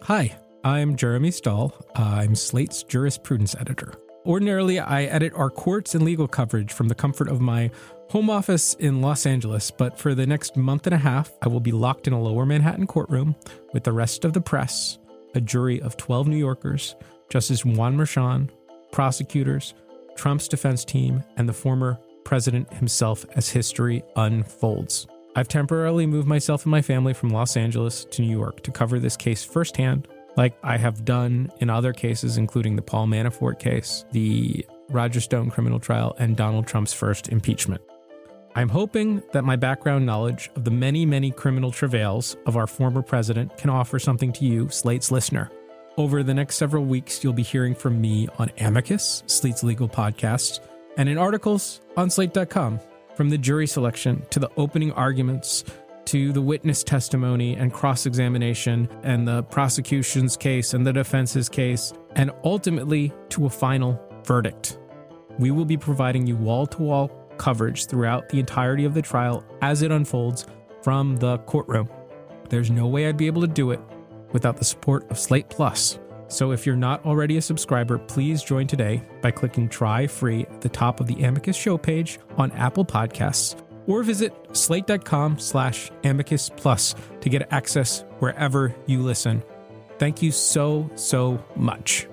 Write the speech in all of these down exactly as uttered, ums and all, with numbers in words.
Hi, I'm Jeremy Stahl. I'm Slate's jurisprudence editor. Ordinarily, I edit our courts and legal coverage from the comfort of my home office in Los Angeles, but for the next month and a half, I will be locked in a lower Manhattan courtroom with the rest of the press, a jury of twelve New Yorkers, Justice Juan Merchan, prosecutors, Trump's defense team, and the former president himself as history unfolds. I've temporarily moved myself and my family from Los Angeles to New York to cover this case firsthand, like I have done in other cases, including the Paul Manafort case, the Roger Stone criminal trial, and Donald Trump's first impeachment. I'm hoping that my background knowledge of the many, many criminal travails of our former president can offer something to you, Slate's listener. Over the next several weeks, you'll be hearing from me on Amicus, Slate's legal podcast, and in articles on slate dot com, from the jury selection to the opening arguments to the witness testimony and cross-examination and the prosecution's case and the defense's case, and ultimately to a final verdict. We will be providing you wall-to-wall coverage throughout the entirety of the trial as it unfolds from the courtroom. There's no way I'd be able to do it without the support of Slate Plus. So if you're not already a subscriber, please join today by clicking try free at the top of the Amicus show page on Apple Podcasts, or visit slate.com slash amicus plus to get access wherever you listen. Thank you so, so much.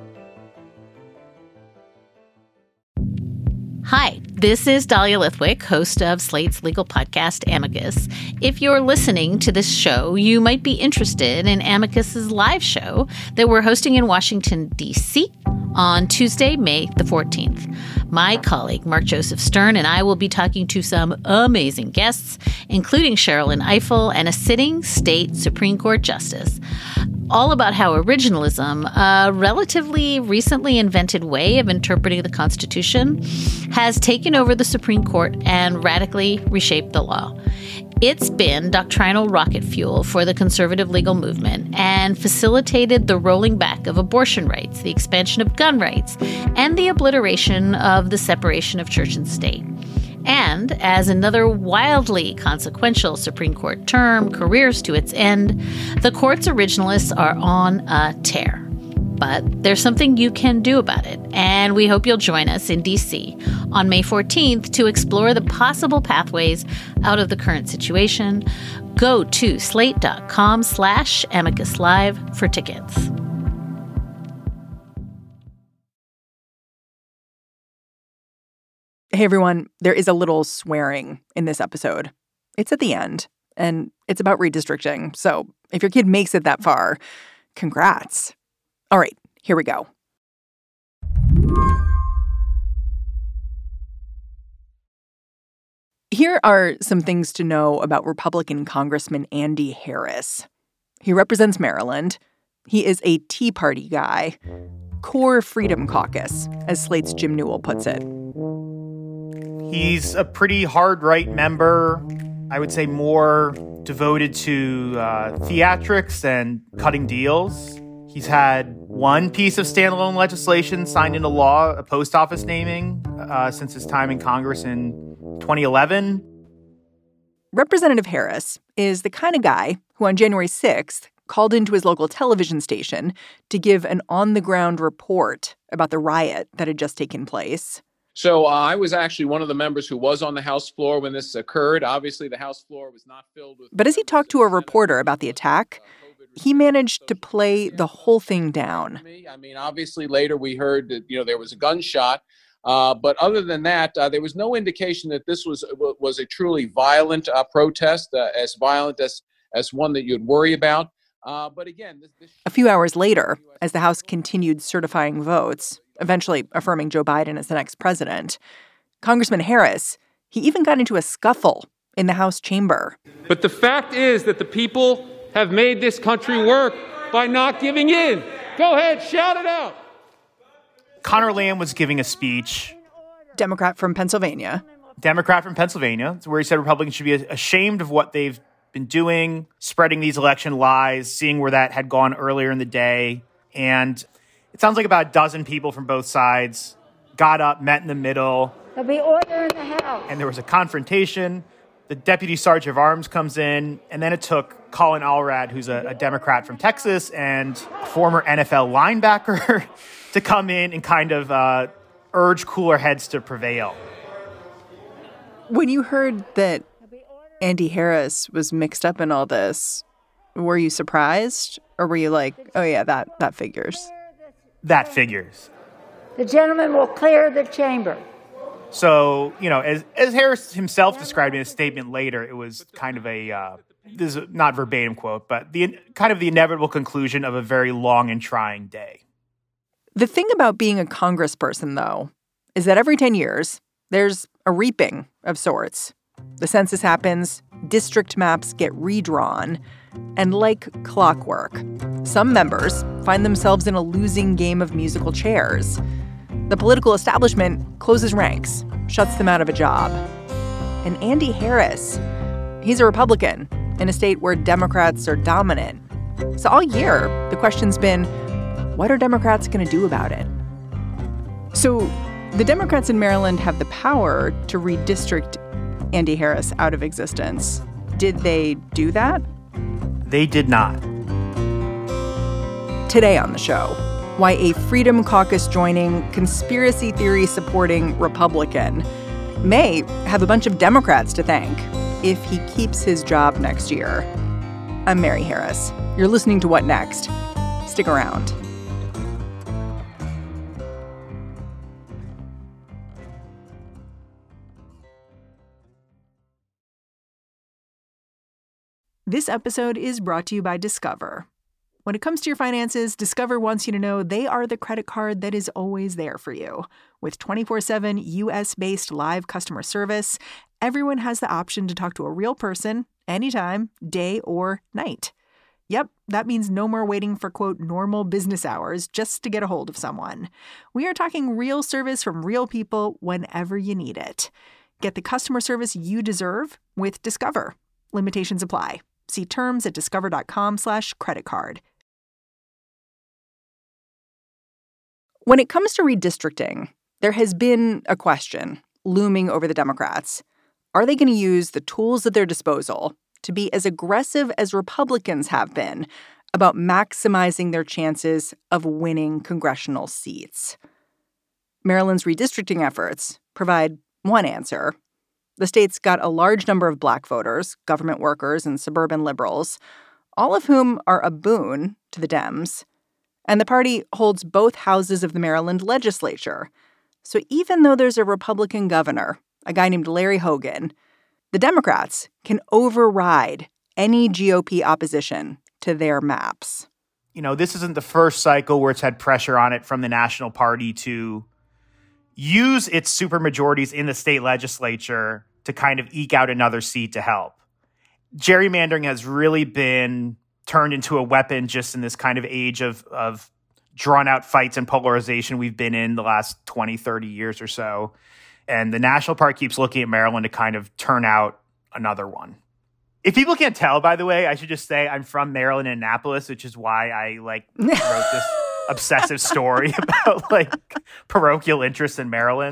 Hi, this is Dahlia Lithwick, host of Slate's legal podcast, Amicus. If you're listening to this show, you might be interested in Amicus's live show that we're hosting in Washington, D C on Tuesday, May the fourteenth. My colleague, Mark Joseph Stern, and I will be talking to some amazing guests, including Sherrilyn Ifill and a sitting state Supreme Court justice, all about how originalism, a relatively recently invented way of interpreting the Constitution, has taken over the Supreme Court and radically reshaped the law. It's been doctrinal rocket fuel for the conservative legal movement and facilitated the rolling back of abortion rights, the expansion of gun rights, and the obliteration of the separation of church and state. And as another wildly consequential Supreme Court term careers to its end, the court's originalists are on a tear. But there's something you can do about it, and we hope you'll join us in D C on May fourteenth to explore the possible pathways out of the current situation. Go to slate.com slash amicus live for tickets. Hey, everyone. There is a little swearing in this episode. It's at the end, and it's about redistricting. So if your kid makes it that far, congrats. All right, here we go. Here are some things to know about Republican Congressman Andy Harris. He represents Maryland. He is a Tea Party guy. Core Freedom Caucus, as Slate's Jim Newell puts it. He's a pretty hard right member. I would say more devoted to uh, theatrics and cutting deals. He's had one piece of standalone legislation signed into law, a post office naming, uh, since his time in Congress in twenty eleven. Representative Harris is the kind of guy who on January sixth called into his local television station to give an on-the-ground report about the riot that had just taken place. So uh, I was actually one of the members who was on the House floor when this occurred. Obviously, the House floor was not filled with... But as he talked to a reporter about the attack, he managed to play the whole thing down. I mean, obviously, later we heard that, you know, there was a gunshot. Uh, but other than that, uh, there was no indication that this was was a truly violent uh, protest, uh, as violent as, as one that you'd worry about. Uh, but again, this, this... A few hours later, as the House continued certifying votes, eventually affirming Joe Biden as the next president, Congressman Harris, he even got into a scuffle in the House chamber. But the fact is that the people have made this country work by not giving in. Go ahead, shout it out. Conor Lamb was giving a speech. Democrat from Pennsylvania. Democrat from Pennsylvania, where he said Republicans should be ashamed of what they've been doing, spreading these election lies, seeing where that had gone earlier in the day. And it sounds like about a dozen people from both sides got up, met in the middle. There'll be order in the House. And there was a confrontation The deputy sergeant of arms comes in, and then it took Colin Allred, who's a, a Democrat from Texas and a former N F L linebacker, to come in and kind of uh, urge cooler heads to prevail. When you heard that Andy Harris was mixed up in all this, were you surprised? Or were you like, oh, yeah, that, that figures? That figures. The gentleman will clear the chamber. So, you know, as as Harris himself described in a statement later, it was kind of a, uh, this is not verbatim quote, but the kind of the inevitable conclusion of a very long and trying day. The thing about being a congressperson, though, is that every ten years, there's a reaping of sorts. The census happens, district maps get redrawn, and like clockwork, some members find themselves in a losing game of musical chairs. The political establishment closes ranks, shuts them out of a job. And Andy Harris, he's a Republican in a state where Democrats are dominant. So all year, the question's been, what are Democrats going to do about it? So the Democrats in Maryland have the power to redistrict Andy Harris out of existence. Did they do that? They did not. Today on the show, why a Freedom Caucus joining, conspiracy theory supporting Republican may have a bunch of Democrats to thank if he keeps his job next year. I'm Mary Harris. You're listening to What Next? Stick around. This episode is brought to you by Discover. When it comes to your finances, Discover wants you to know they are the credit card that is always there for you. With twenty-four seven U S-based live customer service, everyone has the option to talk to a real person anytime, day or night. Yep, that means no more waiting for, quote, normal business hours just to get a hold of someone. We are talking real service from real people whenever you need it. Get the customer service you deserve with Discover. Limitations apply. See terms at discover.com slash credit card. When it comes to redistricting, there has been a question looming over the Democrats. Are they going to use the tools at their disposal to be as aggressive as Republicans have been about maximizing their chances of winning congressional seats? Maryland's redistricting efforts provide one answer. The state's got a large number of black voters, government workers, and suburban liberals, all of whom are a boon to the Dems. And the party holds both houses of the Maryland legislature. So even though there's a Republican governor, a guy named Larry Hogan, the Democrats can override any G O P opposition to their maps. You know, this isn't the first cycle where it's had pressure on it from the National Party to use its supermajorities in the state legislature to kind of eke out another seat to help. Gerrymandering has really been turned into a weapon just in this kind of age of, of drawn-out fights and polarization we've been in the last twenty, thirty years or so. And the National Party keeps looking at Maryland to kind of turn out another one. If people can't tell, by the way, I should just say I'm from Maryland and Annapolis, which is why I, like, wrote this obsessive story about, like, parochial interest in Maryland.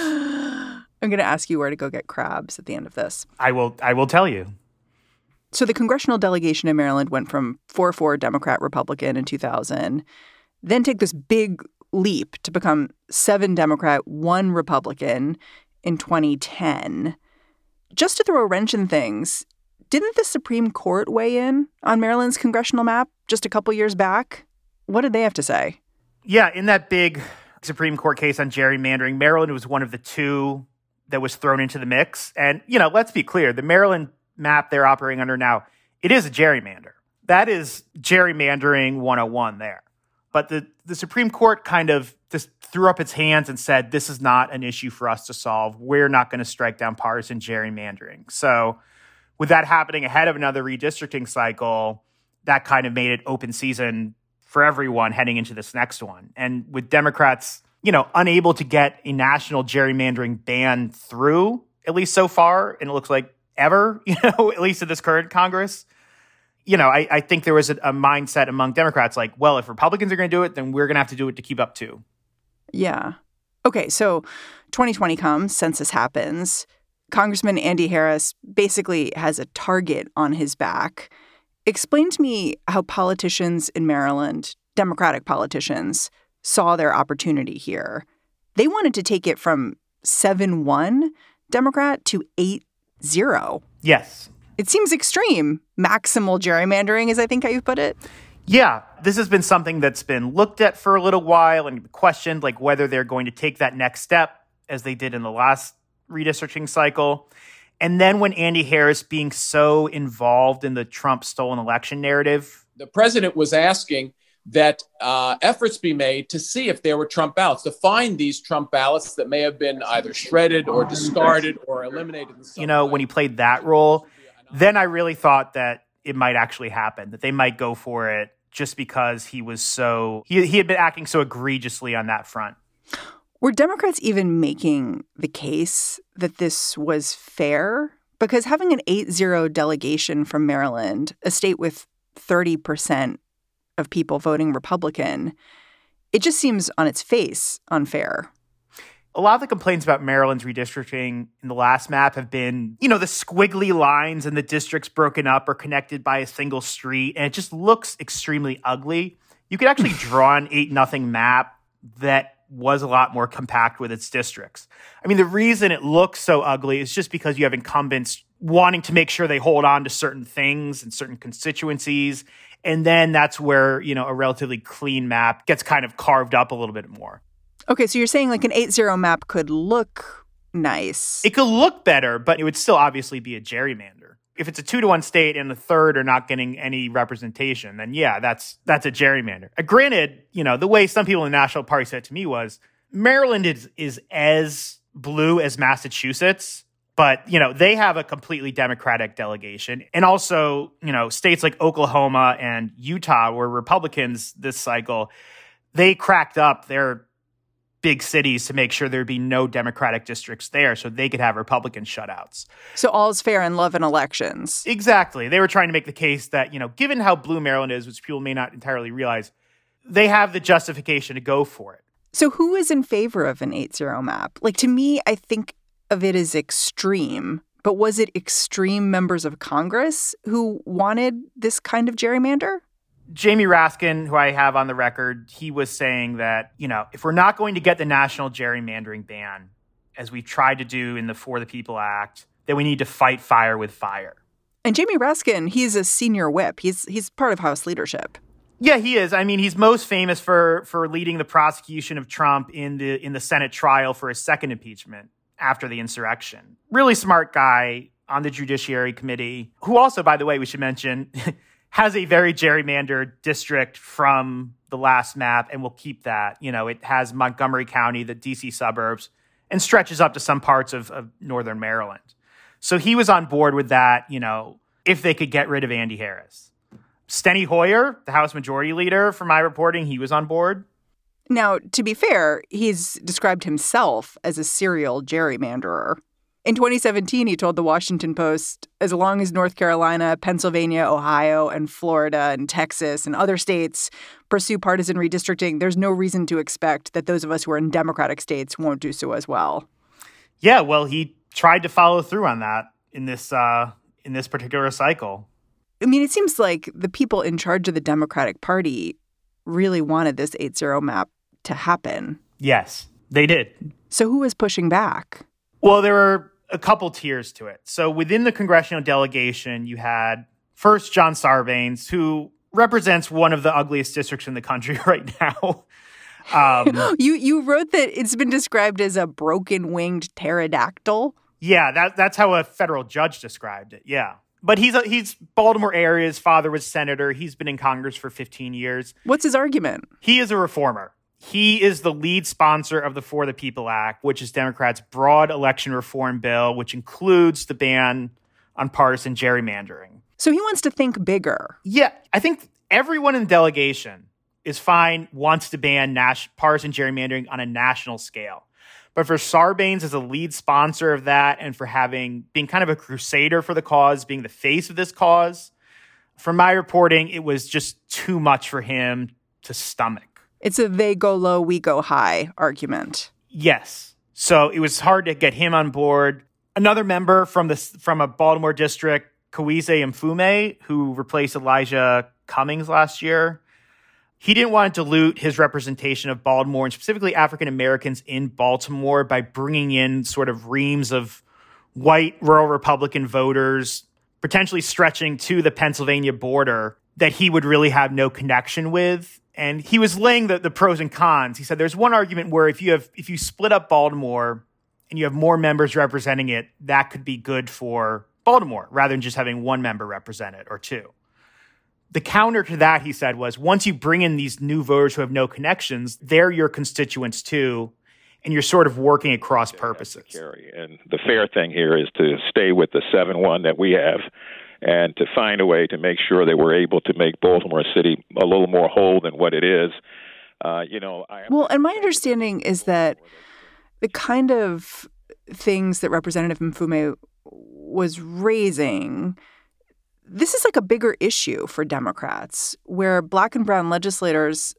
I'm going to ask you where to go get crabs at the end of this. I will I will tell you. So the congressional delegation in Maryland went from four four Democrat Republican in two thousand, then take this big leap to become seven Democrat, one Republican in twenty ten. Just to throw a wrench in things, didn't the Supreme Court weigh in on Maryland's congressional map just a couple years back? What did they have to say? Yeah, in that big Supreme Court case on gerrymandering, Maryland was one of the two that was thrown into the mix. And, you know, let's be clear, the Maryland map they're operating under now, it is a gerrymander. That is gerrymandering one oh one there. But the, the Supreme Court kind of just threw up its hands and said, this is not an issue for us to solve. We're not going to strike down partisan gerrymandering. So with that happening ahead of another redistricting cycle, that kind of made it open season for everyone heading into this next one. And with Democrats, you know, unable to get a national gerrymandering ban through, at least so far, and it looks like ever, you know, at least in this current Congress, you know, I, I think there was a, a mindset among Democrats like, well, if Republicans are going to do it, then we're going to have to do it to keep up too. Yeah. Okay, so twenty twenty comes, census happens. Congressman Andy Harris basically has a target on his back. Explain to me how politicians in Maryland, Democratic politicians, saw their opportunity here. They wanted to take it from seven one Democrat to eight zero. Yes. It seems extreme. Maximal gerrymandering is, I think, how you put it. Yeah, this has been something that's been looked at for a little while and questioned, like whether they're going to take that next step as they did in the last redistricting cycle. And then when Andy Harris being so involved in the Trump stolen election narrative, the president was asking that uh, efforts be made to see if there were Trump ballots, to find these Trump ballots that may have been either shredded or discarded or eliminated. In some you know, way. when he played that role, then I really thought that it might actually happen, that they might go for it just because he was so, he, he had been acting so egregiously on that front. Were Democrats even making the case that this was fair? Because having an eight zero delegation from Maryland, a state with thirty percent of people voting Republican, it just seems on its face unfair. A lot of the complaints about Maryland's redistricting in the last map have been, you know, the squiggly lines and the districts broken up or connected by a single street, and it just looks extremely ugly. You could actually draw an eight nothing map that was a lot more compact with its districts. I mean, the reason it looks so ugly is just because you have incumbents wanting to make sure they hold on to certain things and certain constituencies. And then that's where, you know, a relatively clean map gets kind of carved up a little bit more. Okay, so you're saying like an eight zero map could look nice. It could look better, but it would still obviously be a gerrymander. If it's a two to one state and the third are not getting any representation, then yeah, that's that's a gerrymander. Uh, granted, you know, the way some people in the National Party said it to me was Maryland is is as blue as Massachusetts, but, you know, they have a completely Democratic delegation. And also, you know, states like Oklahoma and Utah were Republicans this cycle. They cracked up their big cities to make sure there'd be no Democratic districts there so they could have Republican shutouts. So all's fair in love and elections. Exactly. They were trying to make the case that, you know, given how blue Maryland is, which people may not entirely realize, they have the justification to go for it. So who is in favor of an eight zero map? Like, to me, I think of it as extreme. But was it extreme members of Congress who wanted this kind of gerrymander? Jamie Raskin, who I have on the record, he was saying that, you know, if we're not going to get the national gerrymandering ban, as we've tried to do in the For the People Act, then we need to fight fire with fire. And Jamie Raskin, he's a senior whip. He's he's part of House leadership. Yeah, he is. I mean, he's most famous for for leading the prosecution of Trump in the in the Senate trial for his second impeachment after the insurrection. Really smart guy on the Judiciary Committee, who also, by the way, we should mention, has a very gerrymandered district from the last map and will keep that. You know, it has Montgomery County, the D C suburbs, and stretches up to some parts of, of northern Maryland. So he was on board with that, you know, if they could get rid of Andy Harris. Steny Hoyer, the House Majority Leader, from my reporting, he was on board. Now, to be fair, he's described himself as a serial gerrymanderer. In twenty seventeen, he told the Washington Post, as long as North Carolina, Pennsylvania, Ohio, and Florida, and Texas, and other states pursue partisan redistricting, there's no reason to expect that those of us who are in Democratic states won't do so as well. Yeah, well, he tried to follow through on that in this uh, in this particular cycle. I mean, it seems like the people in charge of the Democratic Party really wanted this eight zero map to happen. Yes, they did. So who was pushing back? Well, there were a couple tiers to it. So within the congressional delegation, you had first John Sarbanes, who represents one of the ugliest districts in the country right now. Um, you you wrote that it's been described as a broken-winged pterodactyl. Yeah, that that's how a federal judge described it. Yeah. But he's a, he's Baltimore area. His father was senator. He's been in Congress for fifteen years. What's his argument? He is a reformer. He is the lead sponsor of the For the People Act, which is Democrats' broad election reform bill, which includes the ban on partisan gerrymandering. So he wants to think bigger. Yeah, I think everyone in the delegation is fine, wants to ban nas- partisan gerrymandering on a national scale. But for Sarbanes as a lead sponsor of that and for having being kind of a crusader for the cause, being the face of this cause, from my reporting, it was just too much for him to stomach. It's a they go low, we go high argument. Yes. So it was hard to get him on board. Another member from the from a Baltimore district, Kawise Mfume, who replaced Elijah Cummings last year, he didn't want to dilute his representation of Baltimore and specifically African Americans in Baltimore by bringing in sort of reams of white rural Republican voters, potentially stretching to the Pennsylvania border that he would really have no connection with. And he was laying the, the pros and cons. He said there's one argument where if you have if you split up Baltimore and you have more members representing it, that could be good for Baltimore rather than just having one member represent it or two. The counter to that, he said, was once you bring in these new voters who have no connections, they're your constituents too, and you're sort of working at cross purposes. And the fair thing here is to stay with the seven one that we have and to find a way to make sure that we're able to make Baltimore City a little more whole than what it is. Uh, you know, I well, and my understanding is that the kind of things that Representative Mfume was raising, this is like a bigger issue for Democrats, where Black and brown legislators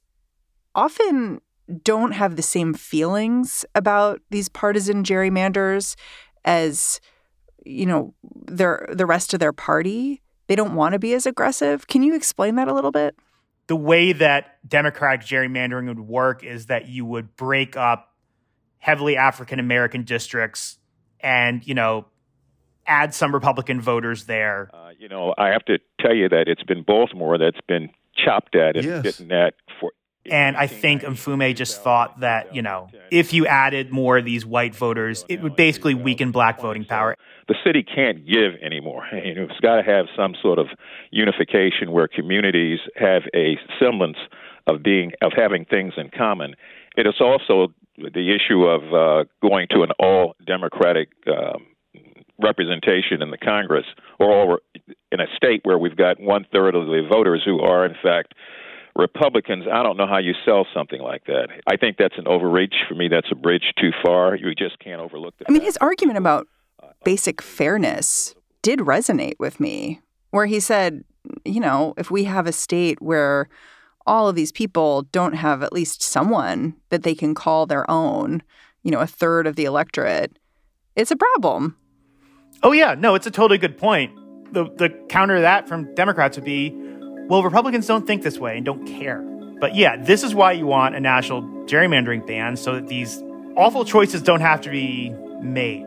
often don't have the same feelings about these partisan gerrymanders as, you know, their the rest of their party. They don't want to be as aggressive. Can you explain that a little bit? The way that Democratic gerrymandering would work is that you would break up heavily African-American districts and, you know, add some Republican voters there. Uh, you know, I have to tell you that it's been Baltimore that's been chopped at and yes. getting that for. And I think Mfume just thought that, you know, if you added more of these white voters, it would basically weaken black voting power. The city can't give anymore. You know, it's got to have some sort of unification where communities have a semblance of being of having things in common. It is also the issue of uh, going to an all Democratic um, representation in the Congress, or all in a state where we've got one third of the voters who are, in fact, Republicans. I don't know how you sell something like that. I think that's an overreach. For me, that's a bridge too far. You just can't overlook that. I mean, his argument about basic fairness did resonate with me, where he said, you know, if we have a state where all of these people don't have at least someone that they can call their own, you know, a third of the electorate, it's a problem. Oh, yeah. No, it's a totally good point. The, the counter to that from Democrats would be, well, Republicans don't think this way and don't care. But yeah, this is why you want a national gerrymandering ban, so that these awful choices don't have to be made.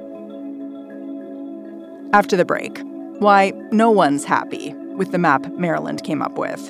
After the break, why no one's happy with the map Maryland came up with.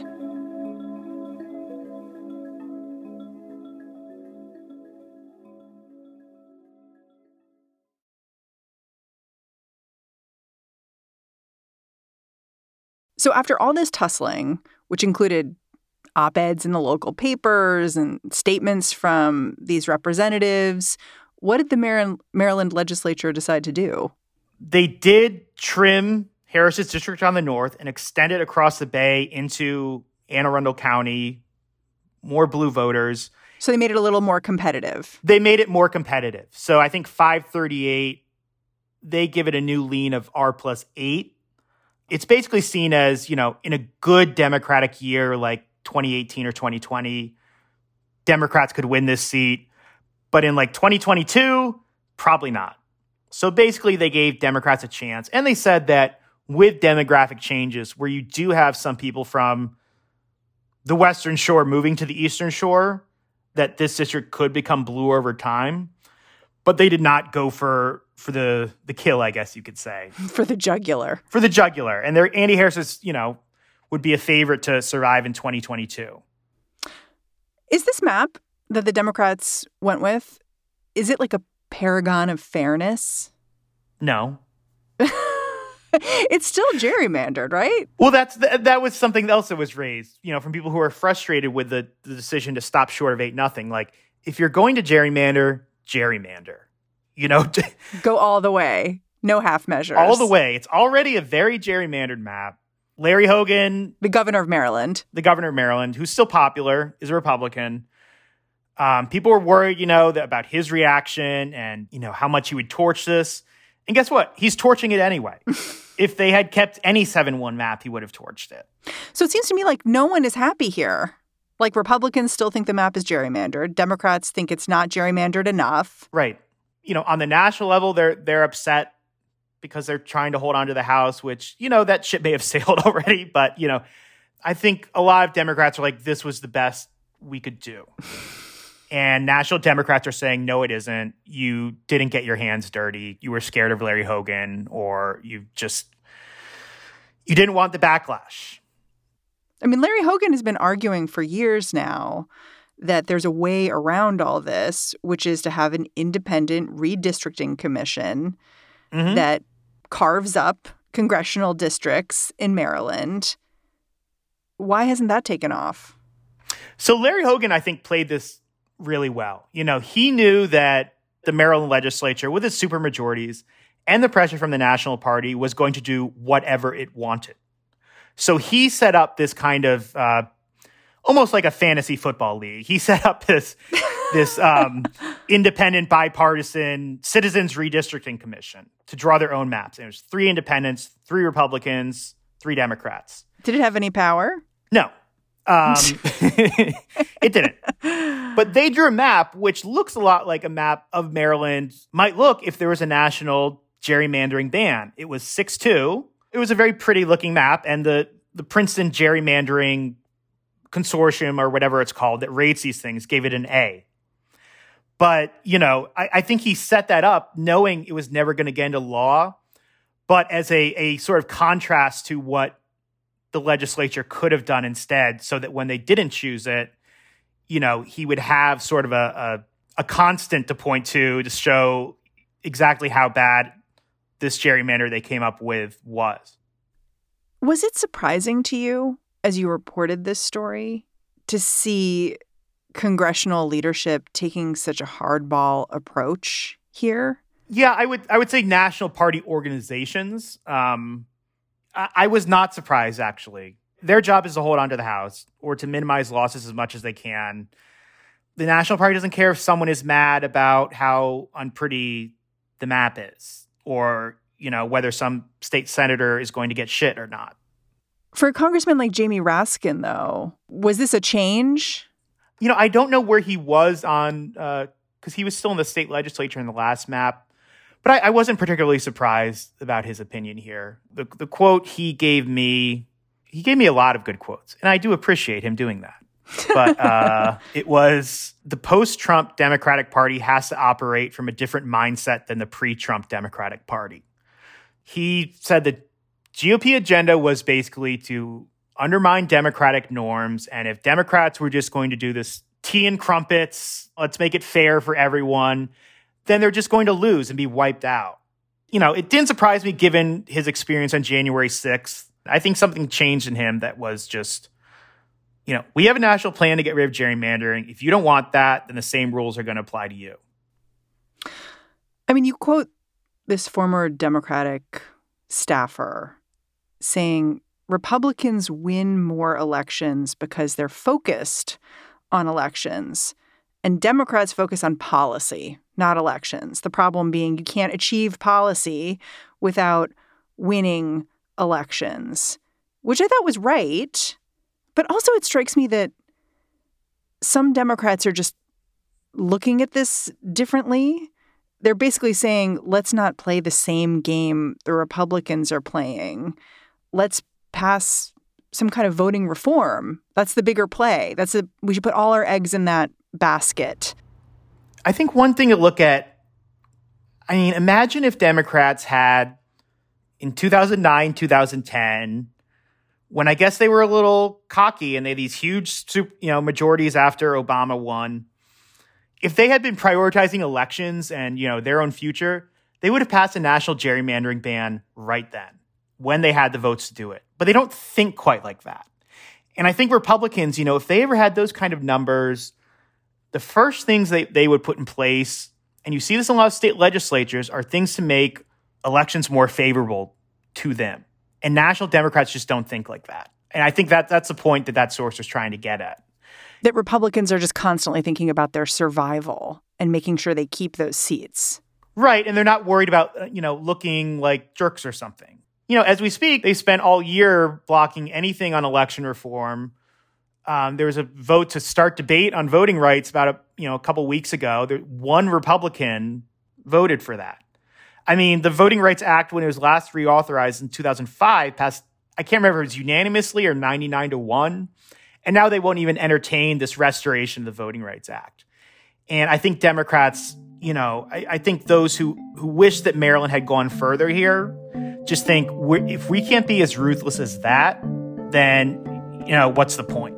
So after all this tussling, which included op-eds in the local papers and statements from these representatives, what did the Maryland legislature decide to do? They did trim Harris's district on the north and extend it across the bay into Anne Arundel County, more blue voters. So they made it a little more competitive. They made it more competitive. So I think five thirty-eight, they give it a new lean of R plus eight. It's basically seen as, you know, in a good Democratic year like twenty eighteen or twenty twenty, Democrats could win this seat. But in like twenty twenty-two, probably not. So basically they gave Democrats a chance. And they said that with demographic changes, where you do have some people from the Western Shore moving to the Eastern Shore, that this district could become blue over time. But they did not go for for the the kill, I guess you could say. For the jugular. For the jugular. And there, Andy Harris is, you know, would be a favorite to survive in twenty twenty-two. Is this map that the Democrats went with, is it like a paragon of fairness? No. It's still gerrymandered, right? Well, that's th- that was something else that was raised, you know, from people who are frustrated with the, the decision to stop short of eight nothing. Like, if you're going to gerrymander, gerrymander. You know, go all the way. No half measures. All the way. It's already a very gerrymandered map. Larry Hogan, the governor of Maryland, the governor of Maryland, who's still popular, is a Republican. Um, people were worried, you know, that about his reaction and, you know, how much he would torch this. And guess what? He's torching it anyway. If they had kept any seven one map, he would have torched it. So it seems to me like no one is happy here. Like, Republicans still think the map is gerrymandered. Democrats think it's not gerrymandered enough. Right. You know, on the national level, they're they're upset because they're trying to hold on to the House, which, you know, that ship may have sailed already. But, you know, I think a lot of Democrats are like, this was the best we could do. And national Democrats are saying, no, it isn't. You didn't get your hands dirty. You were scared of Larry Hogan, or you just, you didn't want the backlash. I mean, Larry Hogan has been arguing for years now that there's a way around all this, which is to have an independent redistricting commission mm-hmm. that carves up congressional districts in Maryland. Why hasn't that taken off? So Larry Hogan, I think, played this really well. You know, he knew that the Maryland legislature, with its supermajorities and the pressure from the National Party, was going to do whatever it wanted. So he set up this kind of uh, almost like a fantasy football league. He set up this this um, independent, bipartisan Citizens Redistricting Commission to draw their own maps. And it was three independents, three Republicans, three Democrats. Did it have any power? No. Um, it didn't. But they drew a map which looks a lot like a map of Maryland might look if there was a national gerrymandering ban. It was six two. It was a very pretty looking map, and the, the Princeton Gerrymandering Consortium, or whatever it's called, that rates these things, gave it an A. But, you know, I, I think he set that up knowing it was never going to get into law, but as a, a sort of contrast to what the legislature could have done instead, so that when they didn't choose it, you know, he would have sort of a, a, a constant to point to to show exactly how bad this gerrymander they came up with was. Was it surprising to you, as you reported this story, to see congressional leadership taking such a hardball approach here? Yeah, I would I would say national party organizations. Um, I, I was not surprised, actually. Their job is to hold on to the House or to minimize losses as much as they can. The National Party doesn't care if someone is mad about how unpretty the map is, or, you know, whether some state senator is going to get shit or not. For a congressman like Jamie Raskin, though, was this a change? You know, I don't know where he was on, because uh, he was still in the state legislature in the last map. But I, I wasn't particularly surprised about his opinion here. The, the quote he gave me, he gave me a lot of good quotes, and I do appreciate him doing that. But uh, it was, the post-Trump Democratic Party has to operate from a different mindset than the pre-Trump Democratic Party. He said the G O P agenda was basically to undermine democratic norms, and if Democrats were just going to do this tea and crumpets, let's make it fair for everyone, then they're just going to lose and be wiped out. You know, it didn't surprise me given his experience on January sixth. I think something changed in him that was just, you know, we have a national plan to get rid of gerrymandering. If you don't want that, then the same rules are going to apply to you. I mean, you quote this former Democratic staffer saying Republicans win more elections because they're focused on elections, and Democrats focus on policy, not elections. The problem being you can't achieve policy without winning elections, which I thought was right. But also it strikes me that some Democrats are just looking at this differently. They're basically saying, let's not play the same game the Republicans are playing. Let's pass some kind of voting reform. That's the bigger play. That's a, we should put all our eggs in that basket. I think one thing to look at, I mean, imagine if Democrats had in two thousand nine, two thousand ten, when I guess they were a little cocky and they had these huge, you know, majorities after Obama won. If they had been prioritizing elections and, you know, their own future, they would have passed a national gerrymandering ban right then when they had the votes to do it. But they don't think quite like that. And I think Republicans, you know, if they ever had those kind of numbers, the first things they, they would put in place, and you see this in a lot of state legislatures, are things to make elections more favorable to them. And national Democrats just don't think like that. And I think that that's the point that that source was trying to get at. That Republicans are just constantly thinking about their survival and making sure they keep those seats. Right. And they're not worried about, you know, looking like jerks or something. You know, as we speak, they spent all year blocking anything on election reform. Um, there was a vote to start debate on voting rights about a, you know, a couple weeks ago. There, one Republican voted for that. I mean, the Voting Rights Act, when it was last reauthorized in two thousand five, passed, I can't remember if it was unanimously or ninety-nine to one. And now they won't even entertain this restoration of the Voting Rights Act. And I think Democrats, you know, I, I think those who, who wish that Maryland had gone further here just think we're, if we can't be as ruthless as that, then, you know, what's the point?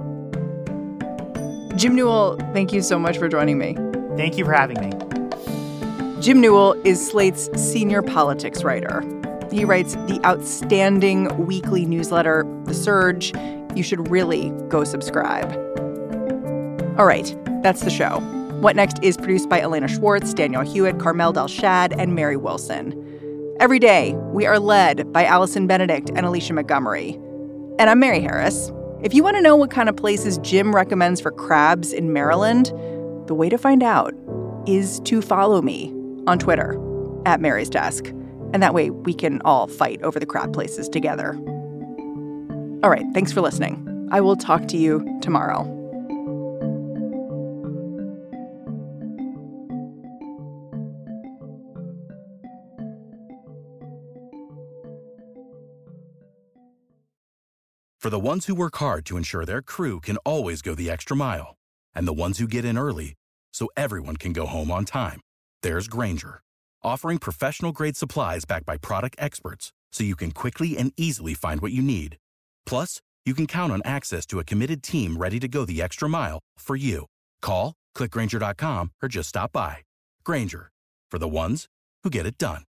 Jim Newell, thank you so much for joining me. Thank you for having me. Jim Newell is Slate's senior politics writer. He writes the outstanding weekly newsletter, The Surge. You should really go subscribe. All right, that's the show. What Next is produced by Elena Schwartz, Daniel Hewitt, Carmel Delshad, and Mary Wilson. Every day, we are led by Allison Benedict and Alicia Montgomery. And I'm Mary Harris. If you want to know what kind of places Jim recommends for crabs in Maryland, the way to find out is to follow me on Twitter, at Mary's Desk. And that way we can all fight over the crab places together. All right, thanks for listening. I will talk to you tomorrow. For the ones who work hard to ensure their crew can always go the extra mile, and the ones who get in early so everyone can go home on time, there's Grainger, offering professional-grade supplies backed by product experts so you can quickly and easily find what you need. Plus, you can count on access to a committed team ready to go the extra mile for you. Call, click Grainger dot com, or just stop by. Grainger, for the ones who get it done.